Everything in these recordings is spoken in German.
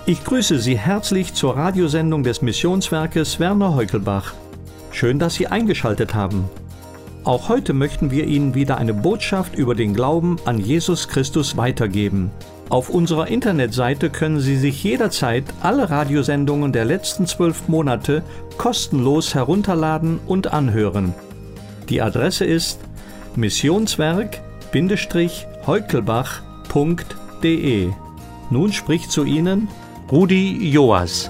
Ich grüße Sie herzlich zur Radiosendung des Missionswerkes Werner Heukelbach. Schön, dass Sie eingeschaltet haben. Auch heute möchten wir Ihnen wieder eine Botschaft über den Glauben an Jesus Christus weitergeben. Auf unserer Internetseite können Sie sich jederzeit alle Radiosendungen der letzten 12 Monate kostenlos herunterladen und anhören. Die Adresse ist missionswerk-heukelbach.de. Nun spricht zu Ihnen Rudi Joas.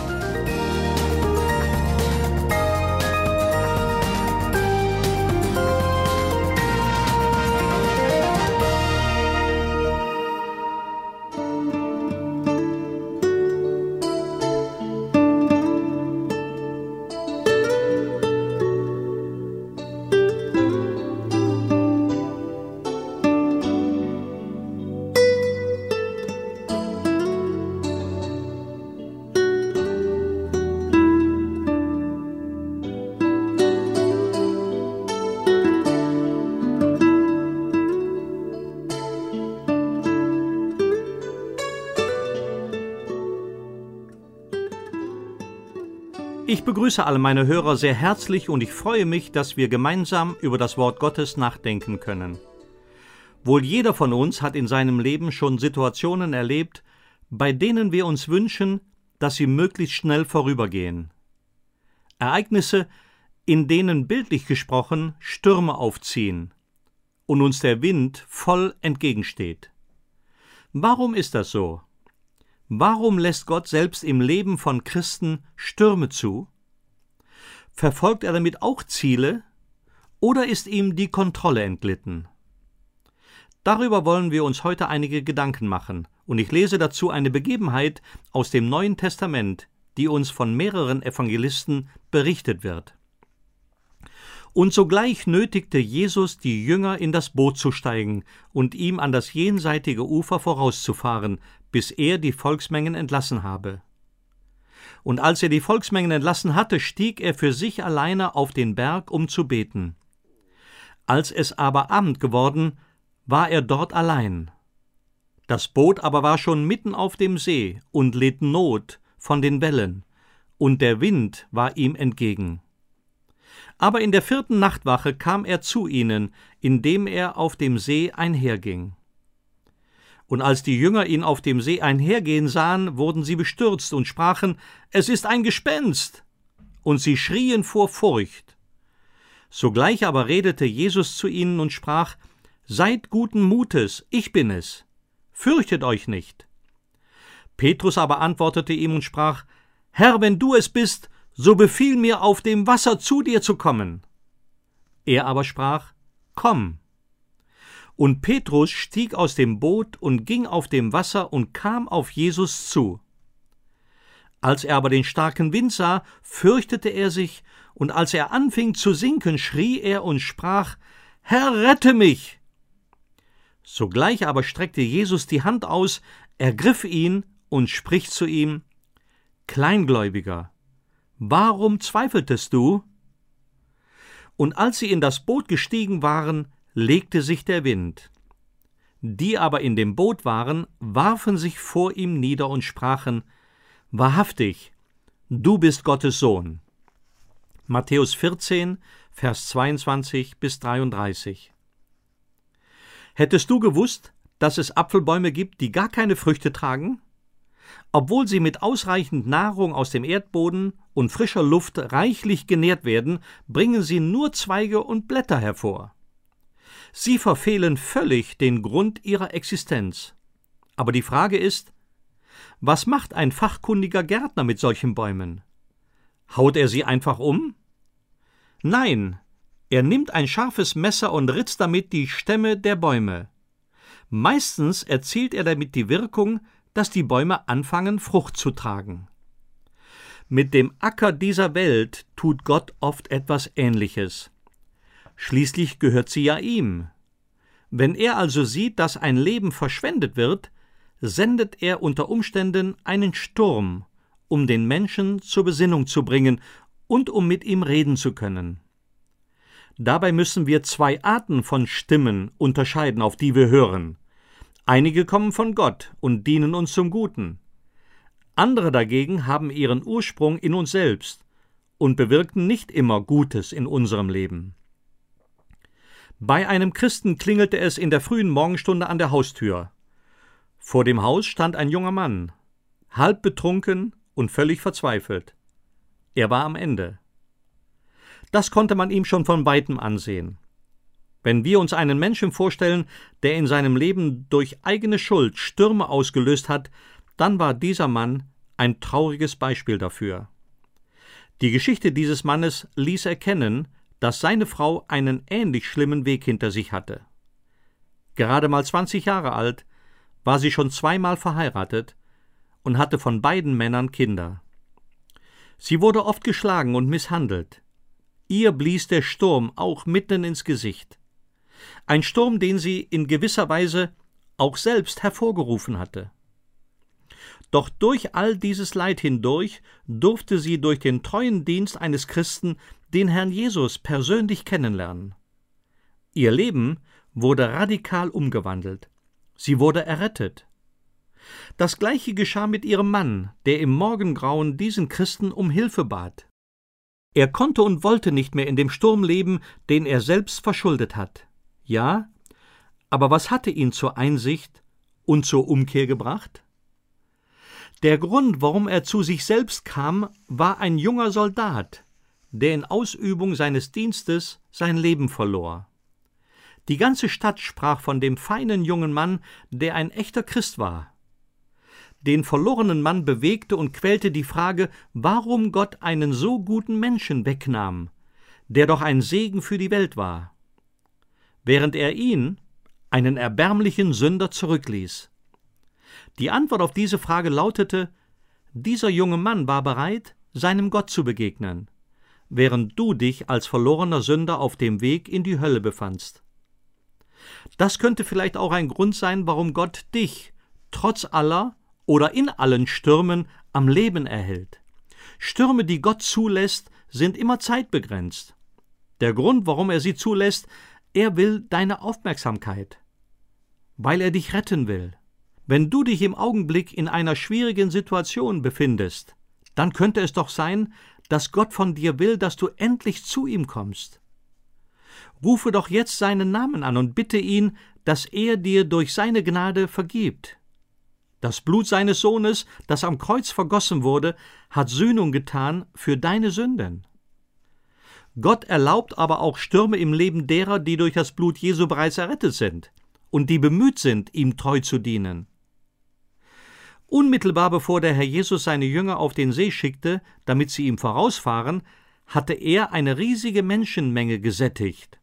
Ich begrüße alle meine Hörer sehr herzlich und ich freue mich, dass wir gemeinsam über das Wort Gottes nachdenken können. Wohl jeder von uns hat in seinem Leben schon Situationen erlebt, bei denen wir uns wünschen, dass sie möglichst schnell vorübergehen. Ereignisse, in denen bildlich gesprochen Stürme aufziehen und uns der Wind voll entgegensteht. Warum ist das so? Warum lässt Gott selbst im Leben von Christen Stürme zu? Verfolgt er damit auch Ziele oder ist ihm die Kontrolle entglitten? Darüber wollen wir uns heute einige Gedanken machen und ich lese dazu eine Begebenheit aus dem Neuen Testament, die uns von mehreren Evangelisten berichtet wird. Und sogleich nötigte Jesus die Jünger in das Boot zu steigen und ihm an das jenseitige Ufer vorauszufahren, bis er die Volksmengen entlassen habe. Und als er die Volksmengen entlassen hatte, stieg er für sich alleine auf den Berg, um zu beten. Als es aber Abend geworden, war er dort allein. Das Boot aber war schon mitten auf dem See und litt Not von den Wellen, und der Wind war ihm entgegen. Aber in der 4. Nachtwache kam er zu ihnen, indem er auf dem See einherging. Und als die Jünger ihn auf dem See einhergehen sahen, wurden sie bestürzt und sprachen: Es ist ein Gespenst! Und sie schrien vor Furcht. Sogleich aber redete Jesus zu ihnen und sprach: Seid guten Mutes, ich bin es. Fürchtet euch nicht. Petrus aber antwortete ihm und sprach: Herr, wenn du es bist, so befiehl mir, auf dem Wasser zu dir zu kommen. Er aber sprach: Komm. Und Petrus stieg aus dem Boot und ging auf dem Wasser und kam auf Jesus zu. Als er aber den starken Wind sah, fürchtete er sich, und als er anfing zu sinken, schrie er und sprach: Herr, rette mich! Sogleich aber streckte Jesus die Hand aus, ergriff ihn und spricht zu ihm: Kleingläubiger, warum zweifeltest du? Und als sie in das Boot gestiegen waren, legte sich der Wind. Die aber in dem Boot waren, warfen sich vor ihm nieder und sprachen: Wahrhaftig, du bist Gottes Sohn. Matthäus 14, Vers 22 bis 33. Hättest du gewusst, dass es Apfelbäume gibt, die gar keine Früchte tragen? Obwohl sie mit ausreichend Nahrung aus dem Erdboden und frischer Luft reichlich genährt werden, bringen sie nur Zweige und Blätter hervor. Sie verfehlen völlig den Grund ihrer Existenz. Aber die Frage ist: Was macht ein fachkundiger Gärtner mit solchen Bäumen? Haut er sie einfach um? Nein, er nimmt ein scharfes Messer und ritzt damit die Stämme der Bäume. Meistens erzielt er damit die Wirkung, dass die Bäume anfangen, Frucht zu tragen. Mit dem Acker dieser Welt tut Gott oft etwas Ähnliches. Schließlich gehört sie ja ihm. Wenn er also sieht, dass ein Leben verschwendet wird, sendet er unter Umständen einen Sturm, um den Menschen zur Besinnung zu bringen und um mit ihm reden zu können. Dabei müssen wir zwei Arten von Stimmen unterscheiden, auf die wir hören. Einige kommen von Gott und dienen uns zum Guten. Andere dagegen haben ihren Ursprung in uns selbst und bewirken nicht immer Gutes in unserem Leben. Bei einem Christen klingelte es in der frühen Morgenstunde an der Haustür. Vor dem Haus stand ein junger Mann, halb betrunken und völlig verzweifelt. Er war am Ende. Das konnte man ihm schon von weitem ansehen. Wenn wir uns einen Menschen vorstellen, der in seinem Leben durch eigene Schuld Stürme ausgelöst hat, dann war dieser Mann ein trauriges Beispiel dafür. Die Geschichte dieses Mannes ließ erkennen, dass seine Frau einen ähnlich schlimmen Weg hinter sich hatte. Gerade mal 20 Jahre alt, war sie schon zweimal verheiratet und hatte von beiden Männern Kinder. Sie wurde oft geschlagen und misshandelt. Ihr blies der Sturm auch mitten ins Gesicht. Ein Sturm, den sie in gewisser Weise auch selbst hervorgerufen hatte. Doch durch all dieses Leid hindurch durfte sie durch den treuen Dienst eines Christen den Herrn Jesus persönlich kennenlernen. Ihr Leben wurde radikal umgewandelt. Sie wurde errettet. Das Gleiche geschah mit ihrem Mann, der im Morgengrauen diesen Christen um Hilfe bat. Er konnte und wollte nicht mehr in dem Sturm leben, den er selbst verschuldet hat. Ja, aber was hatte ihn zur Einsicht und zur Umkehr gebracht? Der Grund, warum er zu sich selbst kam, war ein junger Soldat, der in Ausübung seines Dienstes sein Leben verlor. Die ganze Stadt sprach von dem feinen jungen Mann, der ein echter Christ war. Den verlorenen Mann bewegte und quälte die Frage, warum Gott einen so guten Menschen wegnahm, der doch ein Segen für die Welt war, während er ihn, einen erbärmlichen Sünder, zurückließ. Die Antwort auf diese Frage lautete: Dieser junge Mann war bereit, seinem Gott zu begegnen, während du dich als verlorener Sünder auf dem Weg in die Hölle befandst. Das könnte vielleicht auch ein Grund sein, warum Gott dich trotz aller oder in allen Stürmen am Leben erhält. Stürme, die Gott zulässt, sind immer zeitbegrenzt. Der Grund, warum er sie zulässt: Er will deine Aufmerksamkeit, weil er dich retten will. Wenn du dich im Augenblick in einer schwierigen Situation befindest, dann könnte es doch sein, dass Gott von dir will, dass du endlich zu ihm kommst. Rufe doch jetzt seinen Namen an und bitte ihn, dass er dir durch seine Gnade vergibt. Das Blut seines Sohnes, das am Kreuz vergossen wurde, hat Sühnung getan für deine Sünden. Gott erlaubt aber auch Stürme im Leben derer, die durch das Blut Jesu bereits errettet sind und die bemüht sind, ihm treu zu dienen. Unmittelbar bevor der Herr Jesus seine Jünger auf den See schickte, damit sie ihm vorausfahren, hatte er eine riesige Menschenmenge gesättigt.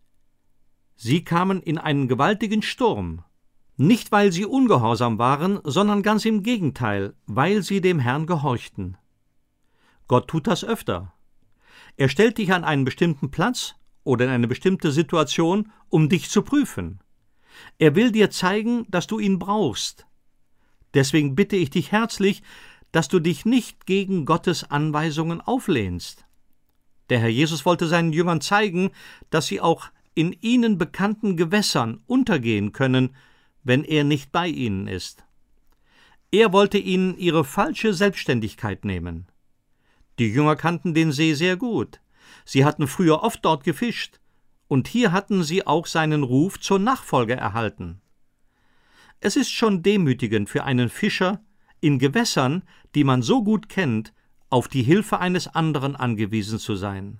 Sie kamen in einen gewaltigen Sturm, nicht weil sie ungehorsam waren, sondern ganz im Gegenteil, weil sie dem Herrn gehorchten. Gott tut das öfter. Er stellt dich an einen bestimmten Platz oder in eine bestimmte Situation, um dich zu prüfen. Er will dir zeigen, dass du ihn brauchst. Deswegen bitte ich dich herzlich, dass du dich nicht gegen Gottes Anweisungen auflehnst. Der Herr Jesus wollte seinen Jüngern zeigen, dass sie auch in ihnen bekannten Gewässern untergehen können, wenn er nicht bei ihnen ist. Er wollte ihnen ihre falsche Selbstständigkeit nehmen. Die Jünger kannten den See sehr gut. Sie hatten früher oft dort gefischt, und hier hatten sie auch seinen Ruf zur Nachfolge erhalten. Es ist schon demütigend für einen Fischer, in Gewässern, die man so gut kennt, auf die Hilfe eines anderen angewiesen zu sein.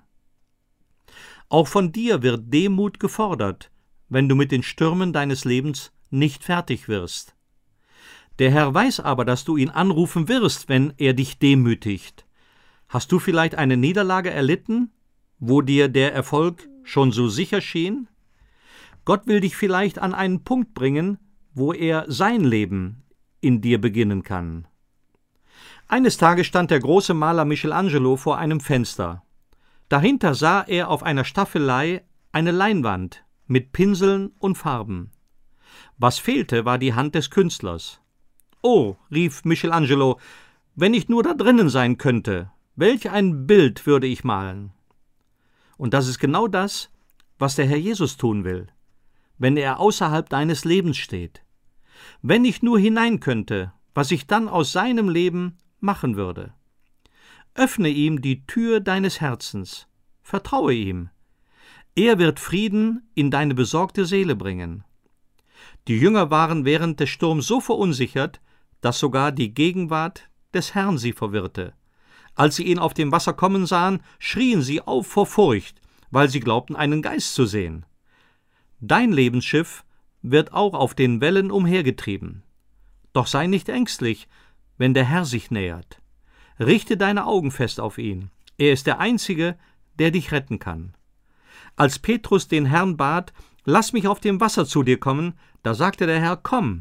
Auch von dir wird Demut gefordert, wenn du mit den Stürmen deines Lebens nicht fertig wirst. Der Herr weiß aber, dass du ihn anrufen wirst, wenn er dich demütigt. Hast du vielleicht eine Niederlage erlitten, wo dir der Erfolg schon so sicher schien? Gott will dich vielleicht an einen Punkt bringen, wo er sein Leben in dir beginnen kann. Eines Tages stand der große Maler Michelangelo vor einem Fenster. Dahinter sah er auf einer Staffelei eine Leinwand mit Pinseln und Farben. Was fehlte, war die Hand des Künstlers. »Oh«, rief Michelangelo, »wenn ich nur da drinnen sein könnte, welch ein Bild würde ich malen!« Und das ist genau das, was der Herr Jesus tun will, wenn er außerhalb deines Lebens steht. Wenn ich nur hinein könnte, was sich dann aus seinem Leben machen würde. Öffne ihm die Tür deines Herzens. Vertraue ihm. Er wird Frieden in deine besorgte Seele bringen. Die Jünger waren während des Sturms so verunsichert, dass sogar die Gegenwart des Herrn sie verwirrte. Als sie ihn auf dem Wasser kommen sahen, schrien sie auf vor Furcht, weil sie glaubten, einen Geist zu sehen. Dein Lebensschiff wird auch auf den Wellen umhergetrieben. Doch sei nicht ängstlich, wenn der Herr sich nähert. Richte deine Augen fest auf ihn. Er ist der Einzige, der dich retten kann. Als Petrus den Herrn bat, lass mich auf dem Wasser zu dir kommen, da sagte der Herr, komm.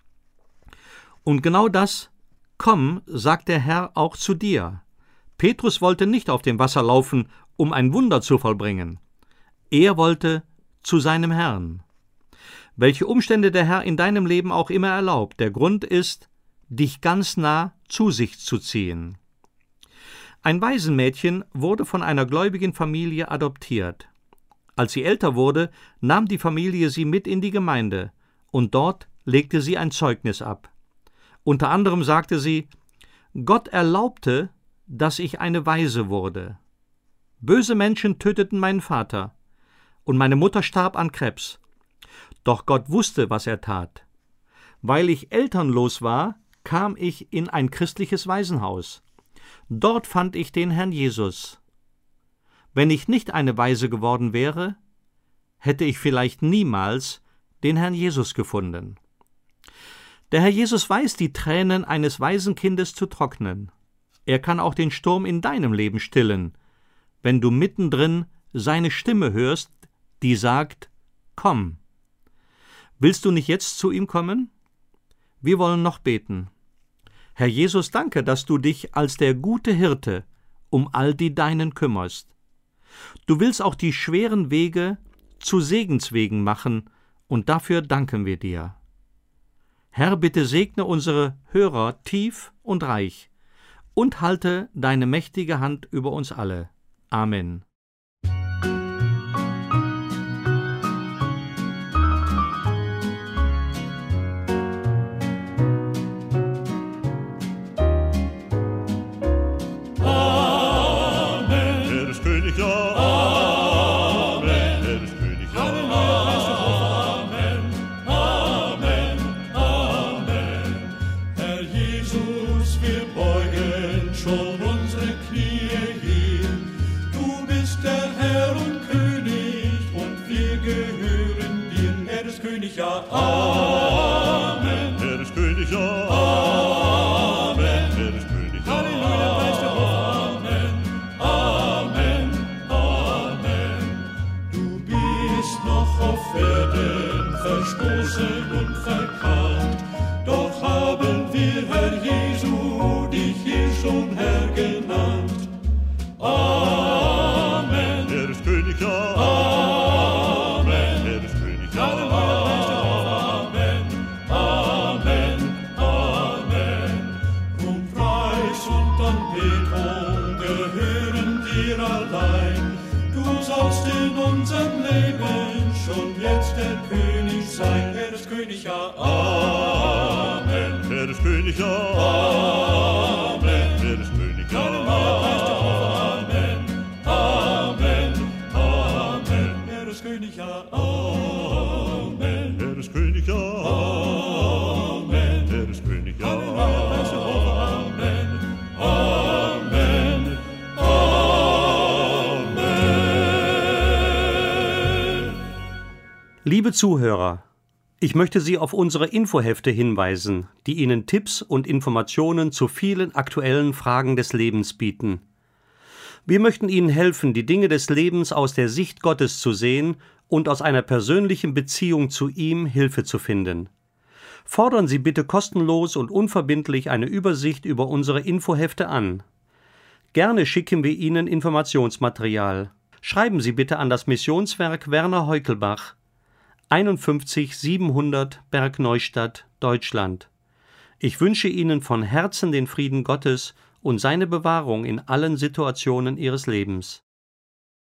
Und genau das, komm, sagt der Herr auch zu dir. Petrus wollte nicht auf dem Wasser laufen, um ein Wunder zu vollbringen. Er wollte zu seinem Herrn. Welche Umstände der Herr in deinem Leben auch immer erlaubt, der Grund ist, dich ganz nah zu sich zu ziehen. Ein Waisenmädchen wurde von einer gläubigen Familie adoptiert. Als sie älter wurde, nahm die Familie sie mit in die Gemeinde, und dort legte sie ein Zeugnis ab. Unter anderem sagte sie, Gott erlaubte, dass ich eine Waise wurde. Böse Menschen töteten meinen Vater, und meine Mutter starb an Krebs. Doch Gott wusste, was er tat. Weil ich elternlos war, kam ich in ein christliches Waisenhaus. Dort fand ich den Herrn Jesus. Wenn ich nicht eine Waise geworden wäre, hätte ich vielleicht niemals den Herrn Jesus gefunden. Der Herr Jesus weiß, die Tränen eines Waisenkindes zu trocknen. Er kann auch den Sturm in deinem Leben stillen, wenn du mittendrin seine Stimme hörst, die sagt, komm. Willst du nicht jetzt zu ihm kommen? Wir wollen noch beten. Herr Jesus, danke, dass du dich als der gute Hirte um all die Deinen kümmerst. Du willst auch die schweren Wege zu Segenswegen machen, und dafür danken wir dir. Herr, bitte segne unsere Hörer tief und reich und halte deine mächtige Hand über uns alle. Amen. Verstoßen und verkannt, doch haben wir, Herr Jesu, dich hier schon Herr genannt. Amen. Er ist König, ja. Amen. Er ist König, ja. Amen. Amen. Amen. Ruhm, Preis und Anbetung gehören dir allein. Du sollst in unserem Leben schon jetzt der König sein. Er ist König, ja. Amen. Er ist König, ja. Amen. Er ist König, ja. Amen. Amen. Amen. Er ist König, ja. Amen. Er ist König, ja. Amen. Er ist König, ja. Amen. Amen. Liebe Zuhörer, ich möchte Sie auf unsere Infohefte hinweisen, die Ihnen Tipps und Informationen zu vielen aktuellen Fragen des Lebens bieten. Wir möchten Ihnen helfen, die Dinge des Lebens aus der Sicht Gottes zu sehen und aus einer persönlichen Beziehung zu ihm Hilfe zu finden. Fordern Sie bitte kostenlos und unverbindlich eine Übersicht über unsere Infohefte an. Gerne schicken wir Ihnen Informationsmaterial. Schreiben Sie bitte an das Missionswerk Werner Heukelbach, 51 700 Bergneustadt, Deutschland. Ich wünsche Ihnen von Herzen den Frieden Gottes und seine Bewahrung in allen Situationen Ihres Lebens.